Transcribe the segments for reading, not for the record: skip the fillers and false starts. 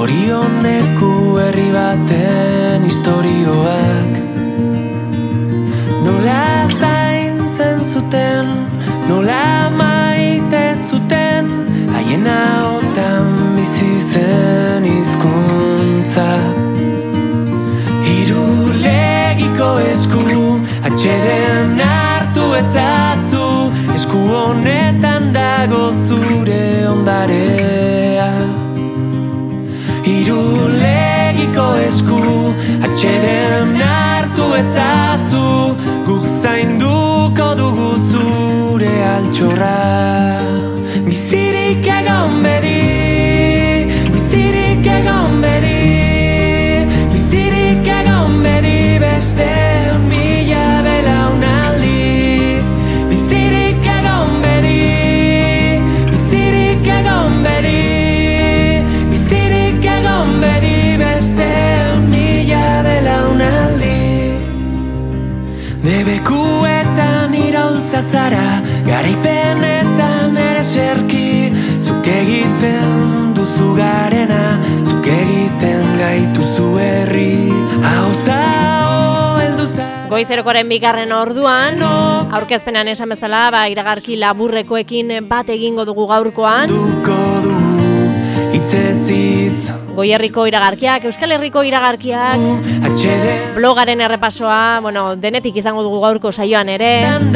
Zorioneku herri baten istorioak. Nola zaintzen zuten, nola maite zuten, haien ahotan bizi zen hizkuntza. Irulegiko esku, atxeden hartu ezazu, esku honetan dago zure ondarea. Irulegiko esku, atxeden hartu ezazu, guk zainduko dugu zure altxorra. Bizirik egon bedi, bizirik egon bedi, bizirik egon bedi beste mila belaunaldi. Bizirik egon bedi, bizirik egon bedi, bizirik egon bedi beste mila belaunaldi. Debekuetan iraultza zara, garaipenetan ere serki, zuk egiten duzu garena, zuk egiten gaituzu herri. Hauza heldu zara. Goizerokoren bigarren orduan, aurkezpenan esan bezala, iragarki laburrekoekin bat egingo dugu gaurkoan. Duko dugu hitzez hitz. Goierriko iragarkiak, Euskal Herriko iragarkiak, blogaren errepasoa, denetik izango dugu gaurko saioan ere.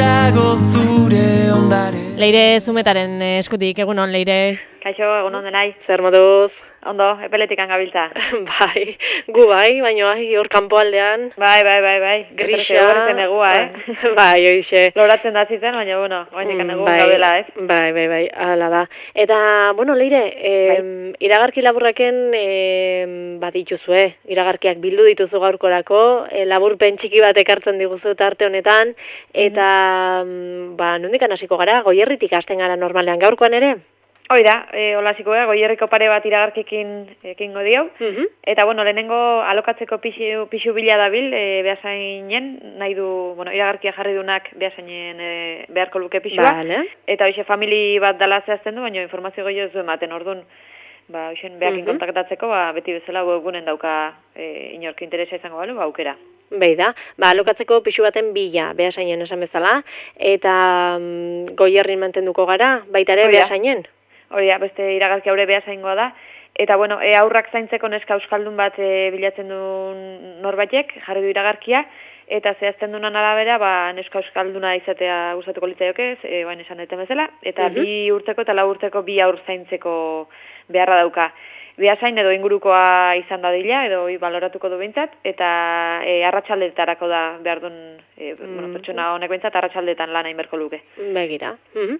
Leire Zumetaren eskutik, egunon, Leire. Kaixo, egunon denai. Zer moduz? Ondo, epeletik gabiltza. Bai, gu bai, baina hor kanpoaldean. Bai. Grisa. Gortzen egua, Bai, oixe. Loratzen da zitzen, baina, goitik egu gaudela, ez? Bai, ala da. Eta, Leire, iragarki laburraken bat dituzue, iragarkiak bildu dituzu gaurkorako, laburpen txiki bat ekartzen diguzu arte honetan, eta, nondikan hasiko gara, Goierritik hasten gara normalean gaurkoan ere? Hoi da, hola hasiko gara, Goierriko pare bat iragarkikin ekingo dio, eta, lehenengo alokatzeko pixu bila dabil, behasainen, nahi du, iragarkia jarri dunak behasainen beharko luke pixua, eta hoxe famili bat dala zehazten du, baina informazio gehiago ez du ematen, orduan, hoxen behakin kontaktatzeko, beti bezala webgunen dauka inorki interesa izango balu, aukera. Behi da, alokatzeko pixu baten bila, behasainen esan bezala, eta Goierrin mantenduko gara, baita ere behasainen? Hori da, beste iragarki haure behasaingoa da. Eta, aurrak zaintzeko neska euskaldun bat bilatzen du norbaitek, jarri du iragarkia, eta zehazten dunan arabera, neska euskalduna izatea gustatuko litzaioke, baina esan duten bezala, eta 2 urteko eta 4 urteko 2 aur zaintzeko beharra dauka. Behasain edo ingurukoa izan dadila, edo baloratuko du behintzat, eta arratsaldetarako da behar duen, pertsona honek behintzat arratsaldetan lan hainberko luke. Begira.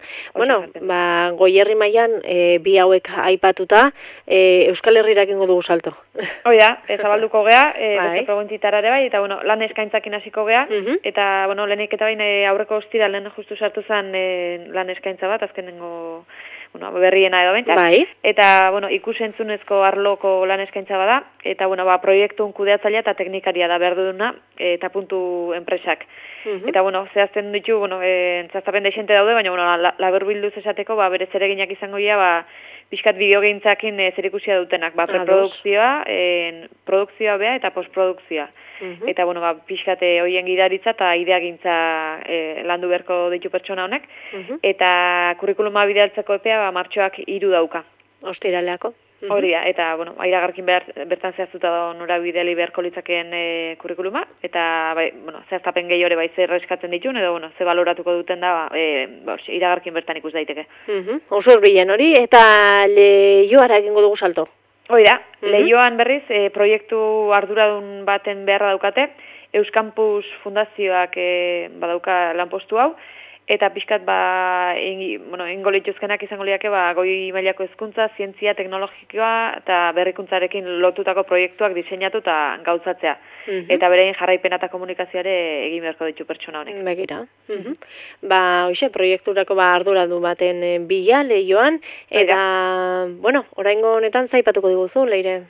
Goierri mailan 2 hauek aipatuta, Euskal Herrirak ingo dugu salto. Hoi da, zabalduko gea, beste preguntitara ere bai, eta lan eskaintzakin hasiko gea, eta lehenik eta bain aurreko ostiralean justu sartu zen lan eskaintza bat, azkenengo berriena edo behintzat. Bai. Eta, ikusentzunezko arloko lan eskaintza bada, eta, proiektun kudeatzailea eta teknikaria da behar duduna, eta puntu enpresak. Eta, zehazten ditu, zehaztapen deixente daude, baina, laburbilduz esateko, bere zereginak izango dira, pixkat bideogintzakin zerikusia dutenak, preprodukzioa, produkzioa bea eta postprodukzioa. Eta, pixkat hoien gidaritza eta ideagintza landu beharko ditu pertsona honek, eta kurrikuluma bidaltzeko epea martxoak 3 dauka. Ostiraleako. Hori da, eta, iragarkin bertan zehaztuta da norabideli beharko litzakeen kurrikuluma, eta, zehaztapen gehi hori zer eskatzen ditun, edo, ze baloratuko duten da, iragarkin bertan ikus daiteke. Oso bilen hori, eta Leioara egingo dugu salto. Hoi da, Leioan berriz, proiektu arduradun baten beharra daukate, Euskampus Fundazioak badauka lanpostu hau, eta pixkat ingo lituzkenak izango liake goi mailako hezkuntza, zientzia, teknologikoa eta berrikuntzarekin lotutako proiektuak diseinatu eta gauzatzea. Eta berein jarraipena eta komunikazioare egin beharko ditu pertsona honek. Begira. Proiekturako arduradu baten bila, Leioan, eta, oraingo honetan zaipatuko diguzu, Leire?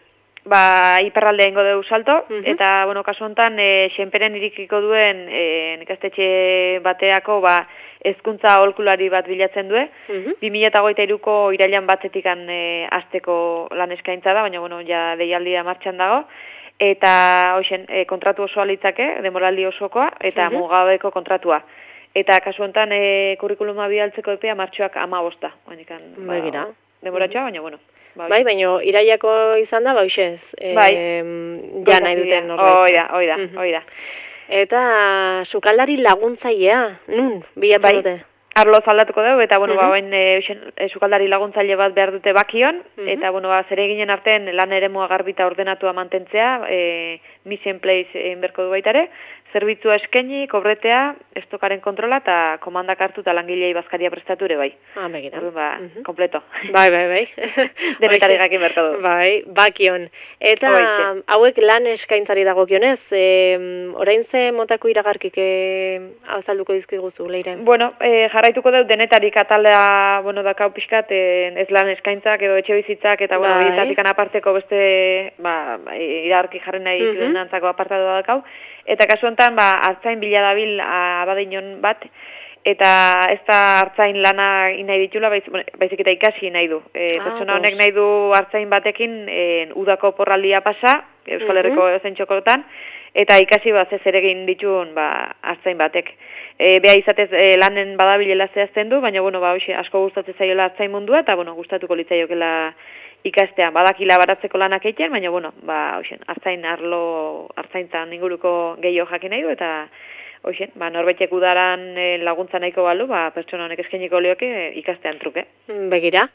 iparralde ingo dugu salto, eta, bueno, kasu honetan, xenperen irikiko duen ikastetxe bateako, hezkuntza aholkulari bat bilatzen du. 2023ko irailan batzetikan hasteko lan eskaintza da, baina, bueno, ja deialdia martxan dago, eta, hoxen, kontratu osoa litzake, demoraldi osokoa, eta mugabeko kontratua. Eta kasu honetan, kurrikuluma bidaltzeko epea martxoak 15. Demoratxoa, baina, bueno. Bai, baina iraiako izan da, hoxez, ja nahi duten norbait. Hoi da. Eta sukaldari laguntzailea, nun, bilatu dute? Arlo zaldatuko dugu, eta, bueno, bain sukaldari laguntzaile bat behar dute Bakion, eta, bueno, zer eginen artean lan eremua garbita ordenatua mantentzea, mission place berko du baitare, zerbitzua eskaini, kobretea, estokaren kontrola, eta komandak hartu eta langilei bazkaria prestatu ere bai. Begira. Kompleto. Bai. Denetari gakin berko du. Bai, Bakion. Eta hauek lan eskaintzari dagokionez, orain ze motako iragarkik azalduko dizkiguzu, Leire? Bueno, jarraituko dut denetarik ataldea, bueno, dakau pixkat, ez lan eskaintzak edo etxe bizitzak, eta, bueno, bizatikan aparteko beste, iragarki jarri nahi denantzako apartatua dakau. Eta kasu honetan, hartzain bila dabil abadinon bat, eta ez da hartzain lana nahi ditula, baizik eta ikasi nahi du. Pertsona honek nahi du hartzain batekin udako porraldia pasa, Euskal Herriko zentxokotan, eta ikasi ez ere egin ditun hartzain batek. Beha izatez lanen badabilela zehazten du, baina bueno, asko gustatzen zaiola hartzain mundua, eta bueno, gustatuko litzaiokela ikastean, badakila baratzeko lanak egiten, baina, bueno, hartzaintzan inguruko gehiago jakin nahi du, eta, norbaitek udaran laguntza nahiko balu, pertsona honek eskainiko lioke ikastean truke. Begira,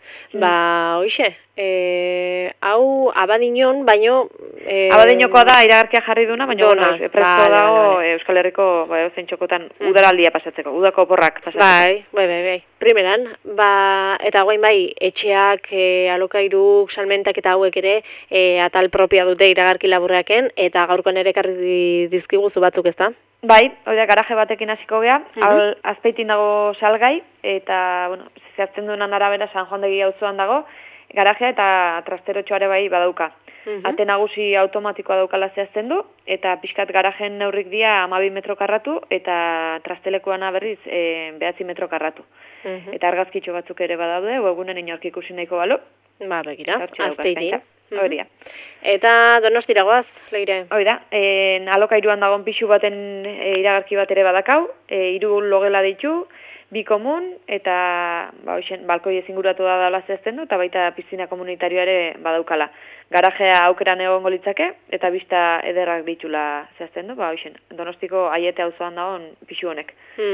hau abadinon, baino... Abadinokoa da, iragarkia jarri duna, baina, presto dago Euskal Herriko zentxokotan udaraldia pasatzeko, udako oporrak pasatzeko. Bai. Primeran, eta guain etxeak, alokairuk, salmentak eta hauek ere, atal propia dute iragarki laburraken, eta gaurkoan ere karri dizkiguzu batzuk ez da? Bai, garaje batekin hasiko gea, Azpeitin dago salgai, eta, bueno, zehazten duenan arabera San Juan de Gia auzoan dago, garajea eta trasterotxoare bai badauka. Ate nagusi automatikoa daukala zehazten du, eta pixkat garajen neurrik dia 12 metro karratu, eta trastelekuana berriz 9 metro karratu. Eta argazkitxo batzuk ere badaude, webgunen inork ikusi nahiko balu. Begira, Azpeitin. Horia. Eta Donostira goaz, Leire? Hoida, alokairuan dagoen pixu baten iragarki bat ere badakau, 3 logela ditu, 2 komun, eta balkoi ezinguratu da dala zehazten du, eta baita piztina komunitarioa ere badaukala. Garajea aukeran egongo litzake, eta bista ederrak ditula zehazten du, Donostiko aiete auzoan dagoen pixu honek.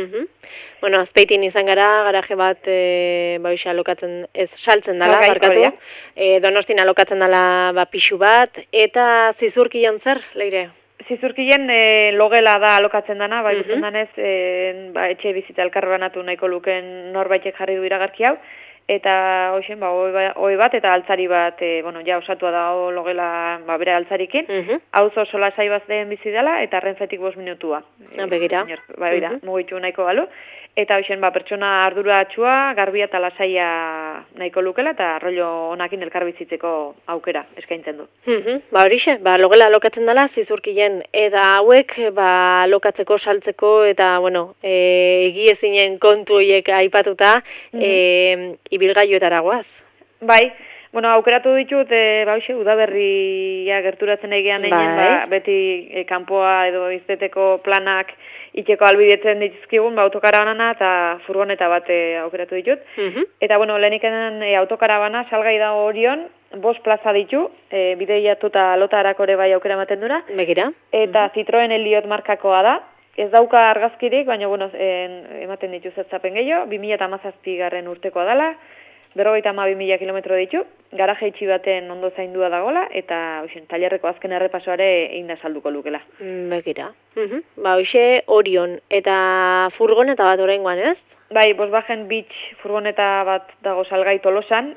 Bueno, Azpeitin izan gara, garaje bat alokatzen, ez saltzen dala, barkatu. Donostin alokatzen dala pixu bat, eta Zizurkion zer, Leire? Zizurkien logela da alokatzen dana, ikusten danez, etxe bizitza elkarbanatu nahiko luken norbaitek jarri du iragarki hau, eta hoi bat eta altzari bat, osatua dago logela bere altzarikin, auzo solasai bat den bizi dela, eta renfetik 5 minutua. Begira. Mugitu nahiko balu. Eta pertsona arduratxua, garbia eta lasaia nahiko lukela, eta rollo honakin elkarbizitzeko aukera eskaintzen du. Horixe, logela alokatzen dela, Zizurkien, eta hauek alokatzeko, saltzeko, eta, egiezinen kontu horiek aipatuta, ibilgailuetara goaz. Bai, aukeratu ditut, udaberria gerturatzen egean egin, beti kanpoa edo izteteko planak itxeko albidetzen dituzkigun, autokarabana eta furgoneta bat aukeratu ditut. Eta, leheniken autokarabana salgai dago Orion, 5 plaza ditu, bideiatu eta lotarako ere bai aukera ematen dura. Begira. Eta Citroen Eliot markakoa da. Ez dauka argazkirik, baina, ematen ditu zetzapen gehiago, 2017 urtekoa dela, 52.000 kilometro ditu, garaje itxi baten ondo zaindua dagola, eta tailerreko azken errepasoare egin da salduko lukela. Begira. Orion, eta furgoneta bat oraingoan, ez? Bai, Volkswagen Beach furgoneta bat dago salgai Tolosan,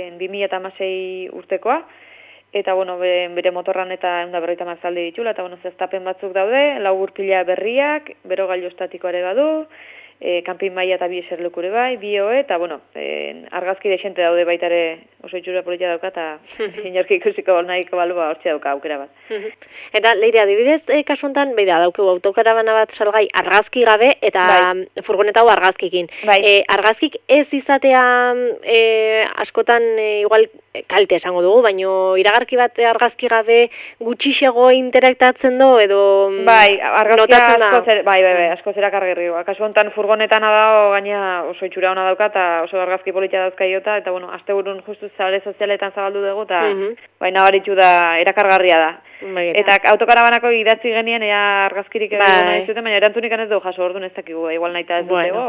2016 urtekoa, eta, bere motorran eta 150 zaldi ditula, eta, zehaztapen batzuk daude, 4 gurpila berriak, bero gailu estatikoare badu, kanpin maila eta bi eserlekure bai, bi hoe, eta, bueno, argazki desente daude baita ere oso itxura polita dauka, eta inorki ikusiko nahiko balu, hortxe dauka aukera bat. Eta, Leire, adibidez, kasu honetan, daukegu autokarabana bat salgai argazki gabe, eta furgoneta hau argazkikin. Argazkik ez izatea askotan igual kalte esango dugu, baino iragarki bat argazki gabe gutxixego interaktatzen do, edo argazkia asko zera kargerri. Kasu honetan furgonetana dago, gaina oso itxura ona dauka, eta oso argazki polita dauzkaiota, eta bueno, asteburun justu sare sozialetan zabaldu dugu, eta nabaritxu da, erakargarria da. Eta autokarabanako idatzi genien ea argazkirik egona dizuten, baina erantzunik ez dugu jaso, orduan ez dakigu, igual nahi eta ez dutego,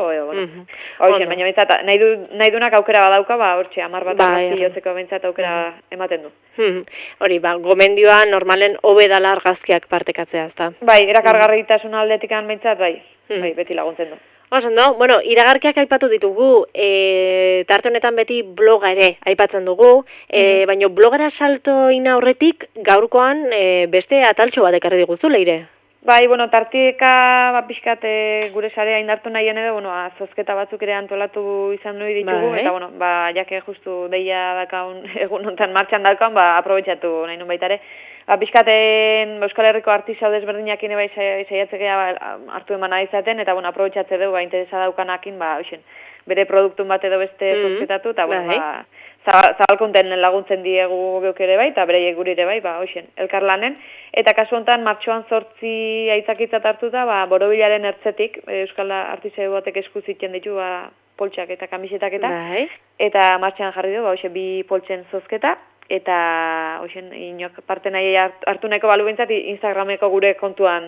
baina nahi dunak aukera badauka, hortxe, 10 bat argazki jotzeko bentsat aukera ematen du. Hori, gomendioa normalen hobe dala argazkiak partekatzea, ezta? Bai, erakargarritasun aldetikan bentsat, beti laguntzen du. Osondo, bueno, iragarkiak aipatu ditugu, tarte honetan beti bloga ere aipatzen dugu, baina blogera salto ina horretik gaurkoan beste ataltxo bat ekarri diguzu, Leire? Bai, bueno, tarteka pixkat gure sarea indartu nahien edo, zozketa batzuk ere antolatu izan nuhi ditugu, eta, bueno, jake justu deia dakaun egun honetan martxan daukaun, aprobetxatu nahi nun baitare. Pixkaten Euskal Herriko artisau desberdinak bai saiatzekea hartu emana izaten, eta, bueno, aprobetxatze dugu, interesa daukanakin, bere produktun bat edo beste zozketatu, eta, bueno, zabalkunten laguntzen diegu geuk ere bai, eta bereiek guri ere bai, elkarlanen. Eta kasu honetan, martxoan 8 aitzakitzat hartuta, borobilaren ertzetik, Euskal Artisau batek eskuziten ditu, poltsak eta kamisetak eta martxan jarri du, bi poltsen zozketa, eta inok parte nahi hartu nahiko balu bintzat, Instagrameko gure kontuan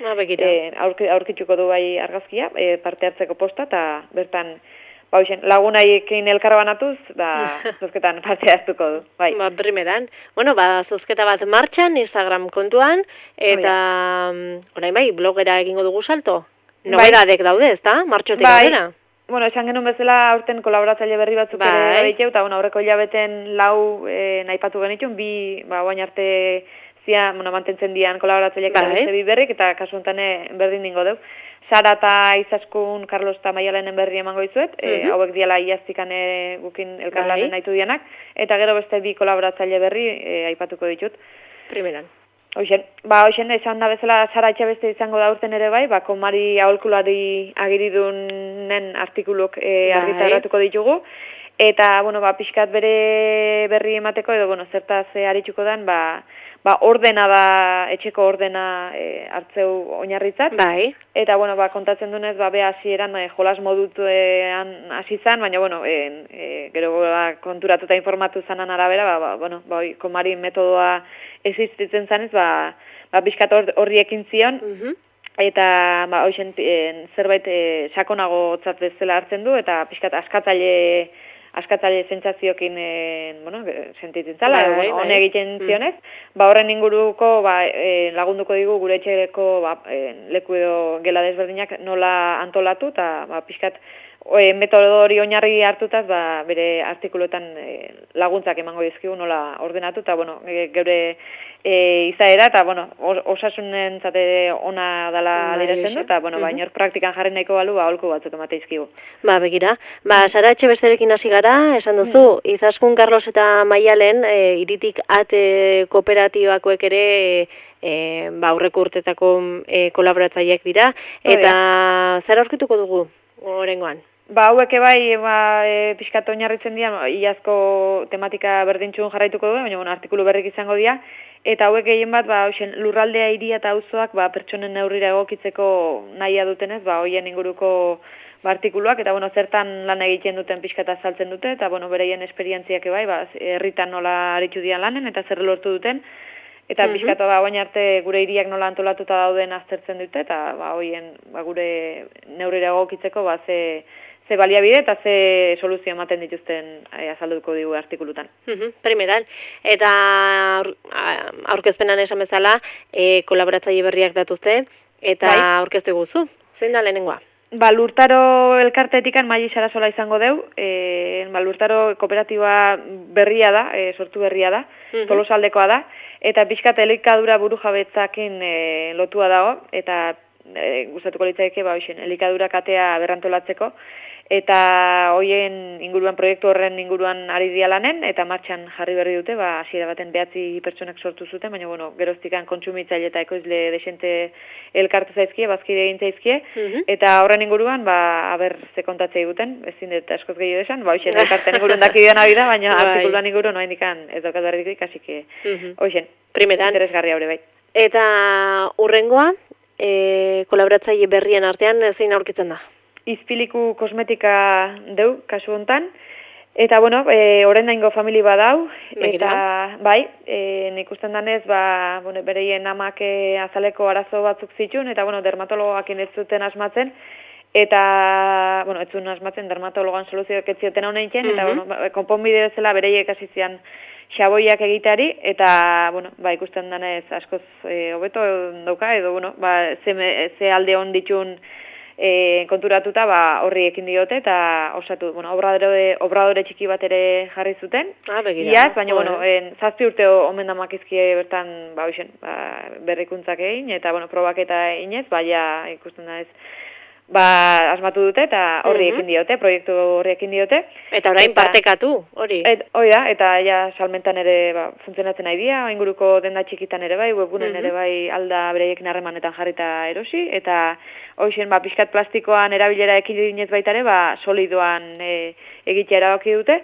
aurkituko du bai argazkia, parte hartzeko posta, eta bertan lagunaiekin elkarbanatuz, zozketan parte hartuko du. Primeran. Bueno, zozketa bat martxan, Instagram kontuan, eta orain blogera egingo dugu salto? Nobedadek daude, ezta? Martxotik aurrera? Bueno, esan genuen bezala aurten kolaboratzaile berri batzuk ere ditu, eta aurreko hilabeten 4 nahipatu genitun, bi oain arte mantentzen dian kolaboratzaileak bi berrik, eta kasu honetan berdin dingo deu. Sara eta Izaskun, Carlos eta Maialenen berri emango dizuet, hauek diala iaztikan gukin elkarlanen nahitu dianak, eta gero beste bi kolaboratzaile berri aipatuko ditut. Primeran. Hoxen, esan da bezala Sara Etxebeste izango da urten ere bai, komari aholkulari agiridunen artikuluk argitaratuko ditugu, eta, pixkat bere berri emateko, edo, zertaz aritxuko den, ordena da, etxeko ordena hartzeu oinarritzat. Eta, kontatzen dunez, beha hasieran jolas modutuan hasi zan, baina, gero konturatuta informatu zanan arabera, komari metodoa existitzen zanez, pixkat horri ekin zion, eta zerbait sakonago tzat bezala hartzen du, eta pixkat askatzaile zentzaziokin sentitzen zala, hone egiten zionez, horren inguruko lagunduko digu gure etxeko leku edo gela desberdinak nola antolatu, eta pixkat metodo hori oinarri hartutaz, bere artikuluetan laguntzak emango dizkigu nola ordenatu, eta geure izaera, eta osasunen zate ona dela adirezen du, eta inor praktikan jarri nahiko balu, aholku batzuk emate izkigu. Begira. Sara Etxebesterekin hasi gara, esan duzu, Izaskun, Carlos eta Maialen, iritik ate kooperatibakoek ere aurreko urtetako kolaboratzaileak dira, eta zer aurkituko dugu orengoan? Hauek bai, pixkat oinarritzen dira, iazko tematika berdintxun jarraituko du, baina artikulu berrik izango dira, eta hauek gehien bat, lurraldea, hiria eta auzoak pertsonen neurrira egokitzeko nahia dutenez, hoien inguruko artikuluak, eta zertan lan egiten duten pixkat azaltzen dute, eta bereien esperientziak bai, herritan nola aritxu dian lanen, eta zer lortu duten, eta pixkat oain arte gure hiriak nola antolatuta dauden aztertzen dute, eta hoien gure neurrira egokitzeko ze baliabide eta ze soluzio ematen dituzten azalduko digu artikulutan. Primeran. Eta aurkezpenan esan bezala, kolaboratzaile berriak datuzte, eta aurkeztu guzu. Zein da lehenengoa? Lurtaro elkartetikan Maili Sarasola izango deu, Lurtaro kooperatiba berria da, sortu berria da, Tolosaldekoa da, eta pixkat elikadura buru jabetzakin lotua dago, eta gustatuko litzaike, hoxen, elikadura katea berrantolatzeko, eta hoien inguruan, proiektu horren inguruan ari dira lanen, eta martxan jarri berri dute, hasiera baten 9 pertsonak sortu zuten, baina, geroztikan kontsumitzaile eta ekoizle desente elkartu zaizkie, bazkide egin zaizkie, eta horren inguruan, aber ze kontatzea egiten, ezin dut askoz gehiago esan, hoxen, elkarten inguruan dakidean abi da, baina artikuluan inguruan noa indikan ez daukat berritik, asik, hoxen, interesgarri haure bai. Eta urrengoa, kolaboratzaile berrien artean zein aurkitzen da? Izpiliku kosmetika deu, kasu hontan, eta, horren daingo famili badau, eta, bai, nik usten danez, bereien amak azaleko arazo batzuk zituen, eta, dermatologoak ez zuten asmatzen, eta, ez zuen asmatzen, dermatologoan soluzioak ez zioten hau nahiken, eta, konponbide zela bereiek hasi zian xaboiak egiteari, eta, ikusten danez askoz hobeto dauka, edo, ze alde hon ditun konturatuta horri ekin diote eta osatu, obradore txiki bat ere jarri zuten. Iaz, baina, 7 urte omen damakizkie bertan, berrikuntzak egin, eta, probak eta inez, ikusten da ez, asmatu dute eta horri ekin diote, proiektu horri ekin diote. Eta orain partekatu, hori? Hori da, eta salmentan ere funtzionatzen nahi dira, inguruko denda txikitan ere bai, webgunen ere bai alda bereiekin harremanetan jarrita erosi, eta hoxen, pixkat plastikoan erabilera ekidinez baita ere, solidoan egitea erabaki dute,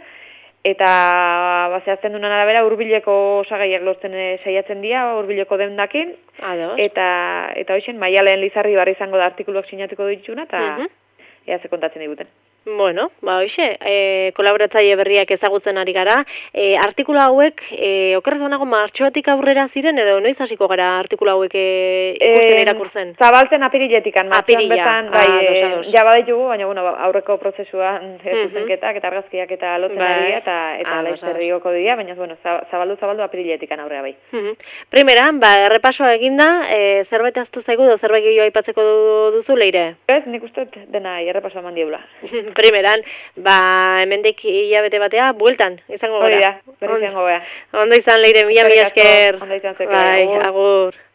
eta zehazten duen arabera hurbileko osagaiak lortzen saiatzen dira, hurbileko dendakin, eta hoxen, maialen Lizarri barri izango da artikuluak sinatuko dituna, eta ea ze kontatzen diguten. Bueno, hoxe, kolaboratzaile berriak ezagutzen ari gara. Artikulu hauek, okerrez banago martxoatik aurrera ziren, edo noiz hasiko gara artikulu hauek ikusten irakurtzen? Zabaltzen apiriletikan, martxoan bertan, ja badaitugu, baina aurreko prozesuan zuzenketak eta argazkiak eta lotzen ari eta laizterrioko dira, baina zabaldu apiriletikan aurrera bai. Primera, errepasoa eginda, zerbait aztu zaigu, zerbait gehiago aipatzeko duzu, Leire? Ez, nik uste dena errepasoa eman diula. Primeran, hemendik hilabete batea, bueltan, izango gara. Hori da, berri izango gara. Ondo izan, Leire, mila esker. Ondo izan zeko. Bai, agur.